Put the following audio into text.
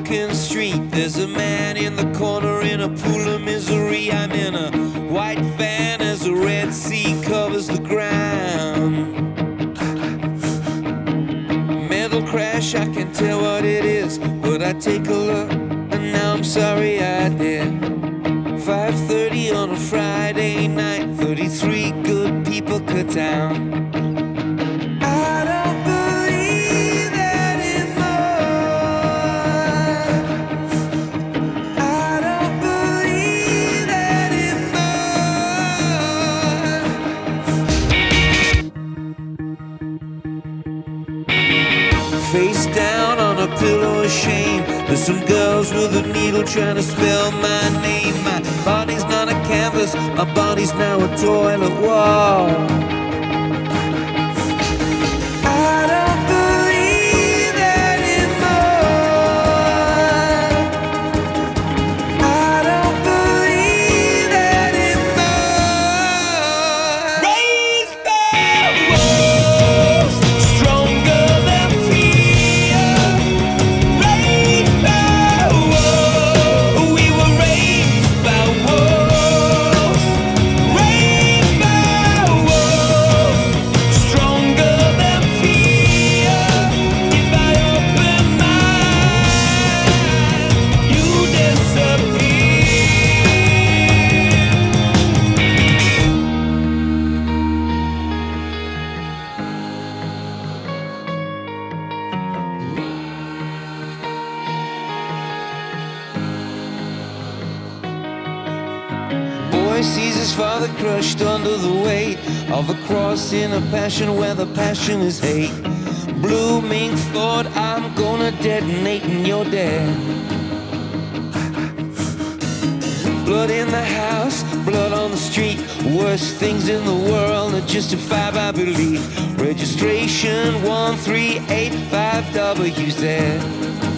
broken street. There's a man in the corner in a pool of misery. I'm in a white van as the Red Sea covers the ground. Metal crash, I can tell what it is, but I take a look and now I'm sorry I did. 5:30 on a Friday night, 33 good people cut down. I don't believe anymore. I don't believe anymore. Face down on a pillow of shame. There's some girls with a needle trying to spell my name. My body's not a canvas, my body's now a toilet wall. I don't believe anymore. I don't believe anymore. Raised by wolves, stronger than fear. Raised by wolves, we were raised by wolves. Raised by wolves, stronger than fear. If I open my eyes, you disappear. Boy sees his father crushed under the weight of a cross in a passion where the passion is hate. Blooming thought, I'm gonna detonate and you're dead. Blood in the house, blood on the street. Worst things in the world are justified by belief. Registration 1385WZ.